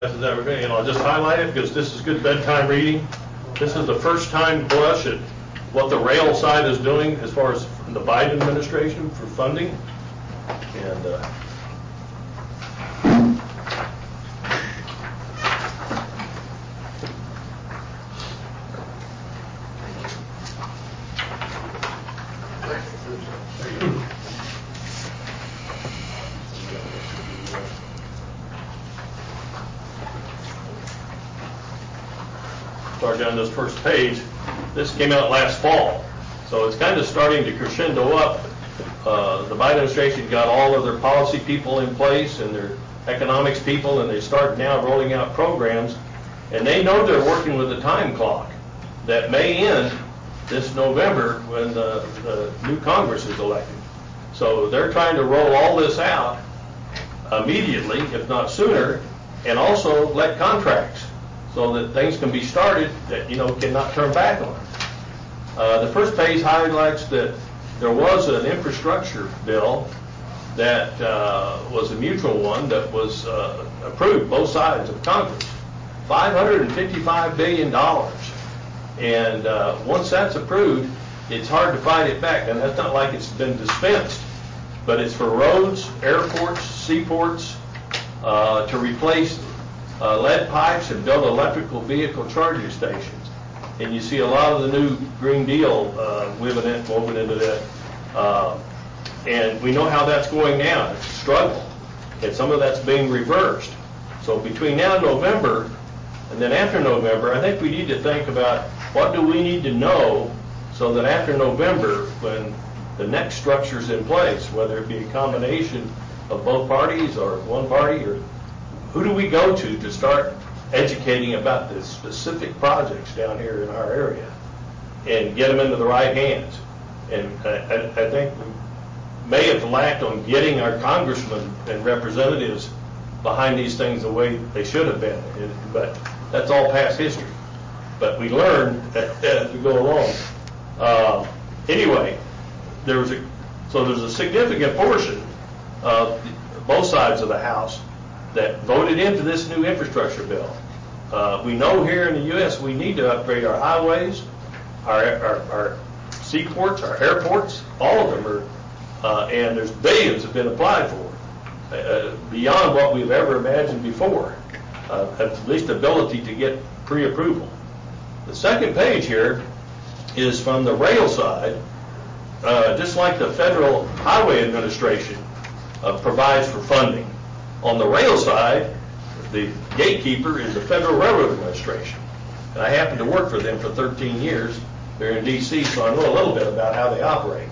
And I'll just highlight it because this is good bedtime reading. This is the first time blush at what the rail side is doing as far as the Biden administration for funding. And start down this first page. This came out last fall, so it's kind of starting to crescendo up. The Biden administration got all of their policy people in place and their economics people, and they start now rolling out programs, and they know they're working with a time clock that may end this November when the new Congress is elected. So they're trying to roll all this out immediately, if not sooner, and also let contracts so that things can be started that, cannot turn back on. The first page highlights that there was an infrastructure bill that was a mutual one that was approved, both sides of Congress, $555 billion. And once that's approved, it's hard to fight it back. And that's not like it's been dispensed, but it's for roads, airports, seaports, to replace lead pipes and build electrical vehicle charging stations. And you see a lot of the new Green Deal woven into that. And we know how that's going now. It's a struggle. And some of that's being reversed. So between now and November, and then after November, I think we need to think about what do we need to know so that after November, when the next structure's in place, whether it be a combination of both parties or one party, or who do we go to start educating about the specific projects down here in our area and get them into the right hands? And I think we may have lacked on getting our congressmen and representatives behind these things the way they should have been. But that's all past history. But we learn as we go along. Anyway, there's a significant portion of both sides of the House that voted into this new infrastructure bill. We know here in the U.S. we need to upgrade our highways, our seaports, our airports. All of them are, and there's billions have been applied for, beyond what we've ever imagined before, at least ability to get pre-approval. The second page here is from the rail side. Just like the Federal Highway Administration provides for funding, on the rail side, the gatekeeper is the Federal Railroad Administration. And I happen to work for them for 13 years. They're in D.C., so I know a little bit about how they operate.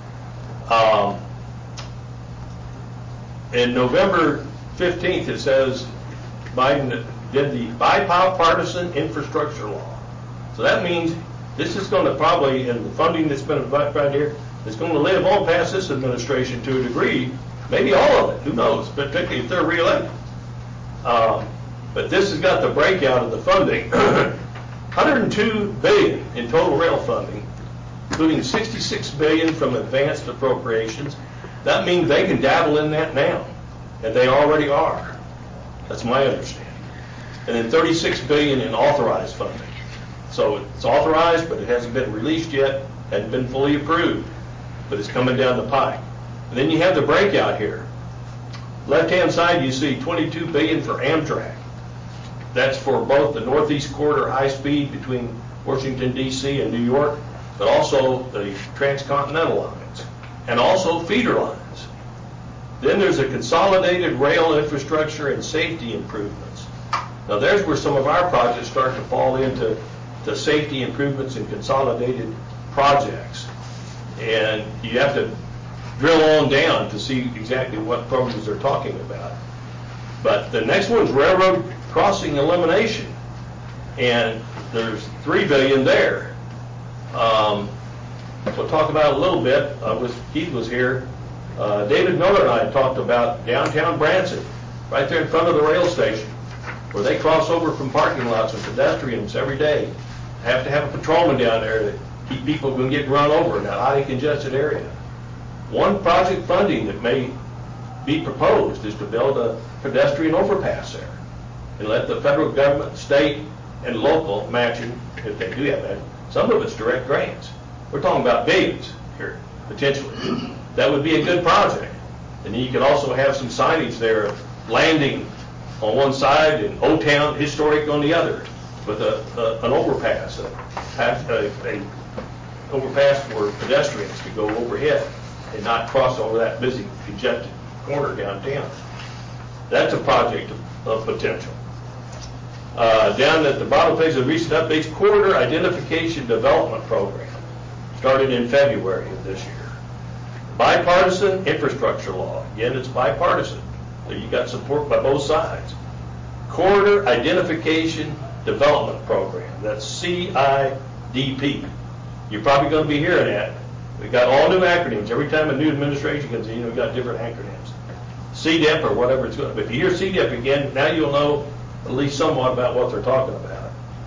In November 15th, it says Biden did the bipartisan infrastructure law. So that means this is going to probably, and the funding that's been provided here, is going to live on past this administration to a degree, maybe all of it, who knows, particularly if they're reelected. But this has got the breakout of the funding. $102 billion in total rail funding, including $66 billion from advanced appropriations. That means they can dabble in that now, and they already are. That's my understanding. And then $36 billion in authorized funding. So it's authorized, but it hasn't been released yet, hasn't been fully approved, but it's coming down the pike. And then you have the breakout here. Left-hand side, you see $22 billion for Amtrak. That's for both the Northeast Corridor high-speed between Washington, D.C. and New York, but also the transcontinental lines, and also feeder lines. Then there's a consolidated rail infrastructure and safety improvements. Now there's where some of our projects start to fall into the safety improvements and consolidated projects. And you have to drill on down to see exactly what programs they're talking about. But the next one's railroad crossing elimination, and there's $3 billion there. We'll talk about it a little bit. Keith was here. David Miller and I talked about downtown Branson, right there in front of the rail station, where they cross over from parking lots with pedestrians every day. Have to have a patrolman down there to keep people from getting run over in that highly congested area. One project funding that may be proposed is to build a pedestrian overpass there. and let the federal government, state, and local matching, if they do have that. Some of it's direct grants. We're talking about billions here, potentially. That would be a good project. And you could also have some signage there of landing on one side and Old Town Historic on the other, with an overpass, a overpass for pedestrians to go overhead and not cross over that busy, congested corner downtown. That's a project of potential. Down at the bottom page of the recent updates, Corridor Identification Development Program started in February of this year. Bipartisan infrastructure law. Again, it's bipartisan. So you got support by both sides. Corridor Identification Development Program. That's CIDP. You're probably going to be hearing that. We've got all new acronyms. Every time a new administration comes in, we've got different acronyms. CDEP or whatever it's going to be. If you hear CDEP again, now you'll know at least somewhat about what they're talking about.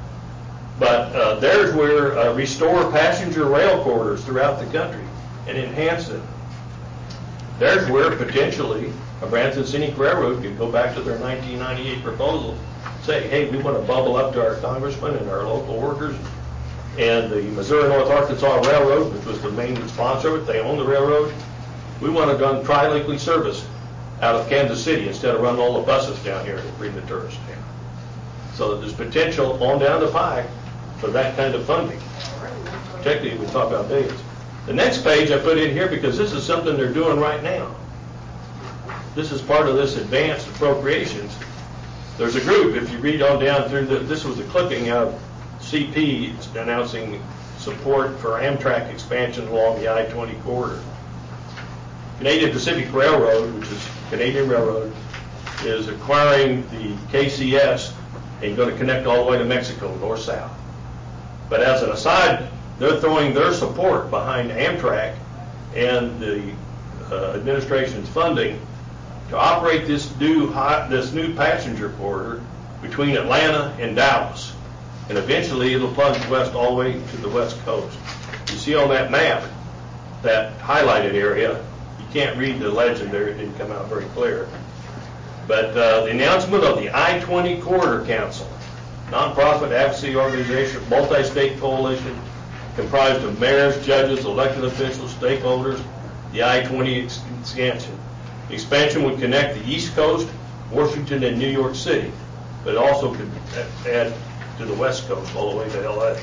But there's where restore passenger rail corridors throughout the country and enhance them. There's where potentially a Branson Scenic Railroad could go back to their 1998 proposal, say, hey, we want to bubble up to our congressmen and our local workers, and the Missouri North Arkansas Railroad, which was the main sponsor of it, they own the railroad. We want to run tri-weekly service out of Kansas City instead of running all the buses down here to bring the tourists down. So there's potential on down the pike for that kind of funding. Particularly we talk about billions. The next page I put in here because this is something they're doing right now. This is part of this advanced appropriations. There's a group, if you read on down through this was a clipping out of CP announcing support for Amtrak expansion along the I-20 corridor. Canadian Pacific Railroad, which is Canadian Railroad, is acquiring the KCS and going to connect all the way to Mexico, north-south. But as an aside, they're throwing their support behind Amtrak and the administration's funding to operate this new passenger corridor between Atlanta and Dallas. And eventually it'll plunge west all the way to the west coast. You see on that map, that highlighted area, you can't read the legend there, it didn't come out very clear. But the announcement of the I-20 Corridor Council, nonprofit advocacy organization, multi-state coalition, comprised of mayors, judges, elected officials, stakeholders, the I-20 expansion. The expansion would connect the East Coast, Washington, and New York City, but it also could add to the West Coast all the way to LA.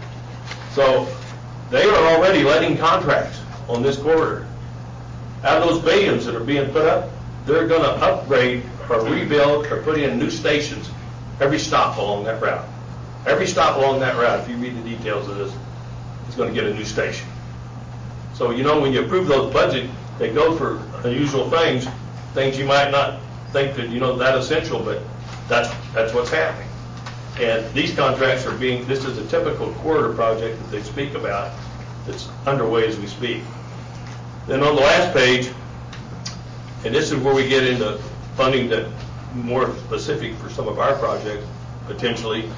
So they are already letting contracts on this corridor. Out of those billions that are being put up, they're going to upgrade or rebuild or put in new stations every stop along that route. Every stop along that route, if you read the details of this, is going to get a new station. So, you know, when you approve those budgets, they go for unusual things you might not think that, you know, that essential, but that's what's happening. And these contracts are this is a typical corridor project that they speak about that's underway as we speak. Then on the last page, and this is where we get into funding that more specific for some of our projects, potentially,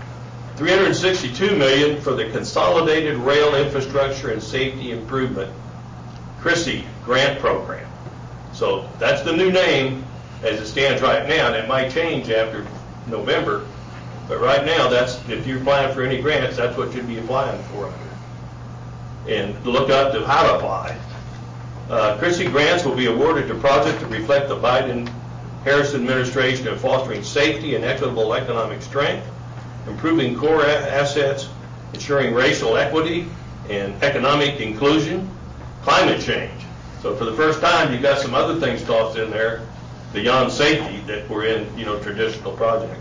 $362 million for the Consolidated Rail Infrastructure and Safety Improvement, CRISI grant program. So that's the new name as it stands right now, and it might change after November. But right now, that's if you're applying for any grants, that's what you'd be applying for under. And look up to how to apply. CRISI grants will be awarded to projects that reflect the Biden-Harris administration in fostering safety and equitable economic strength, improving core assets, ensuring racial equity and economic inclusion, climate change. So for the first time, you've got some other things tossed in there beyond safety that were in, you know, traditional projects.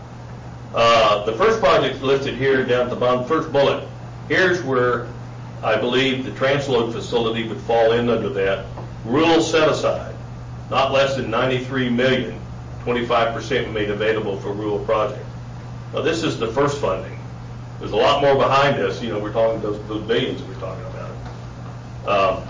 The first project listed here down at the bottom, first bullet, here's where I believe the transload facility would fall in under that. Rural set aside, not less than $93 million, 25% made available for rural projects. Now this is the first funding. There's a lot more behind this. You know, we're talking those billions that we're talking about.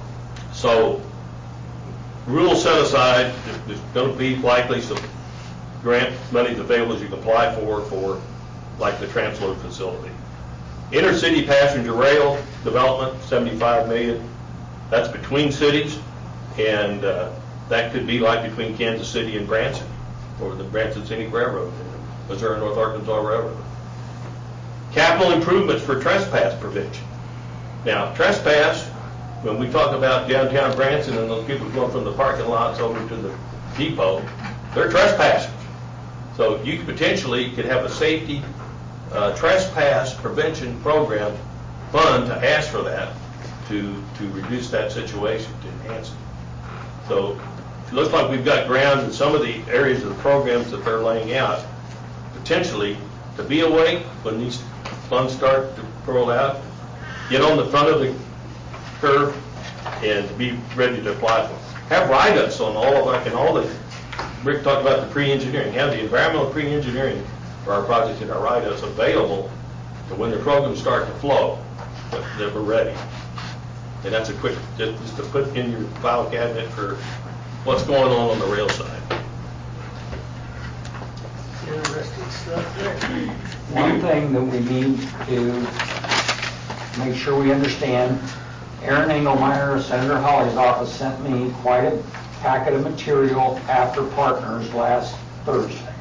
So rural set aside, there's going to be likely some grant monies available as you can apply for like the transload facility. Intercity passenger rail development, $75 million. That's between cities, and that could be like between Kansas City and Branson. or the Branson Scenic Railroad, Missouri North Arkansas Railroad. Capital improvements for trespass prevention. Now, trespass, when we talk about downtown Branson and those people going from the parking lots over to the depot, they're trespassers. So you potentially could have a safety trespass prevention program fund to ask for that to reduce that situation, to enhance it. So it looks like we've got ground in some of the areas of the programs that they're laying out, potentially to be awake when these funds start to roll out, get on the front of the curve, and be ready to apply for it. Have write-ups on all of, like in all the, Rick talked about the pre-engineering, have the environmental pre-engineering for our projects and our write-ups available to when the programs start to flow, that we're ready. And that's a quick, just to put in your file cabinet for what's going on the rail side. Interesting stuff there. One thing that we need to make sure we understand, Aaron Engelmeyer, Senator Hawley's office, sent me quite a packet of material after Partners last Thursday.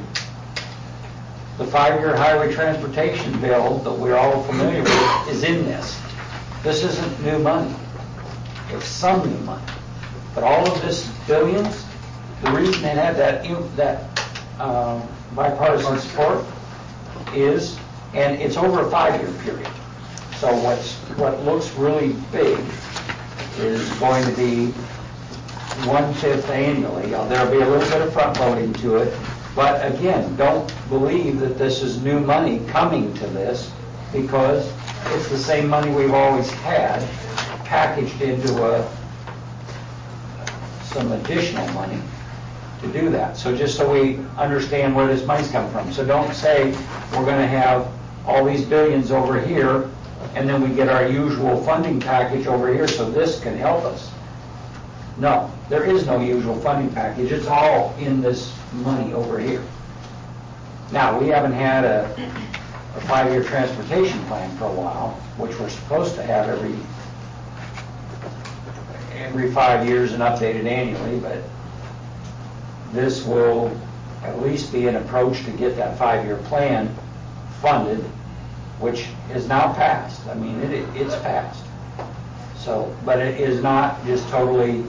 The 5-year highway transportation bill that we're all familiar with is in this. This isn't new money. It's some new money. But all of this billions, the reason they have that bipartisan support is, and it's over a 5-year period. So what looks really big is going to be 1/5 annually. There'll be a little bit of front loading to it. But again, don't believe that this is new money coming to this, because it's the same money we've always had packaged into some additional money to do that. So just so we understand where this money's come from. So don't say we're going to have all these billions over here and then we get our usual funding package over here so this can help us. No, there is no usual funding package. It's all in this money over here. Now, we haven't had a 5-year transportation plan for a while, which we're supposed to have every 5 years and updated annually, but this will at least be an approach to get that 5-year plan funded, which is now passed. I mean, it's passed. So, but it is not just totally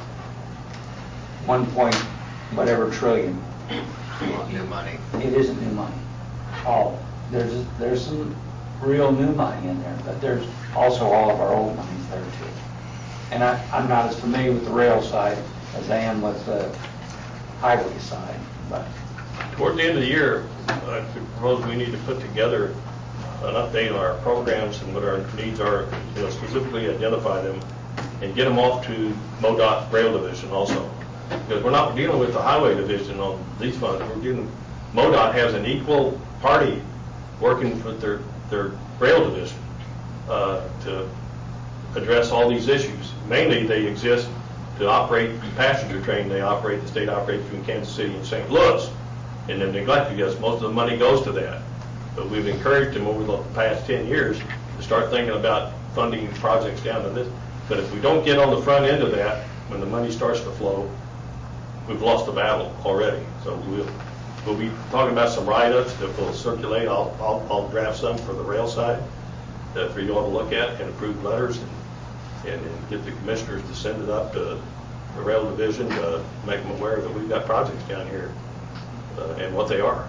1 point whatever trillion. New money. It isn't new money. All there's some real new money in there, but there's also all of our old monies there too. And I'm not as familiar with the rail side as I am with the highway side. But toward the end of the year, I propose we need to put together an update on our programs and what our needs are, specifically identify them and get them off to MoDOT Rail Division also. Because we're not dealing with the Highway Division on these funds. MoDOT has an equal party working with their rail division to address all these issues. Mainly, they exist to operate the passenger train. The state operates between Kansas City and St. Louis, and they're neglected because most of the money goes to that. But we've encouraged them over the past 10 years to start thinking about funding projects down to this. But if we don't get on the front end of that, when the money starts to flow, we've lost the battle already. So we'll be talking about some write-ups that will circulate. I'll draft some for the rail side for you all to look at and approve letters and get the commissioners to send it up to the rail division to make them aware that we've got projects down here and what they are.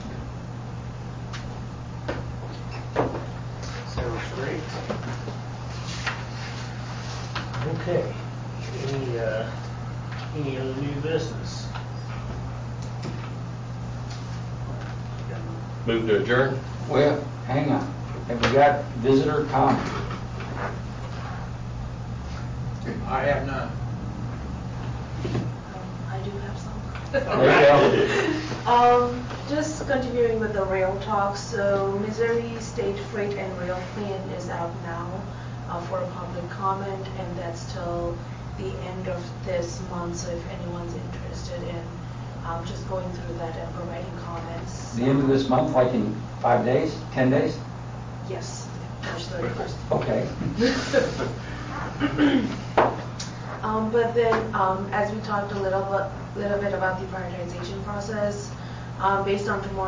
Sounds great. Okay. Any other new business? Move to adjourn. well, hang on. Have we got visitor comment? I have none. I do have some. There you go. Just continuing with the rail talk. So Missouri State Freight and Rail Plan is out now for a public comment, and that's till the end of this month. So if anyone's interested in just going through that and providing comments. The end of this month, like in 5 days, 10 days? Yes, March 31st. Okay. But then, as we talked a little little bit about the prioritization process. Based on tomorrow's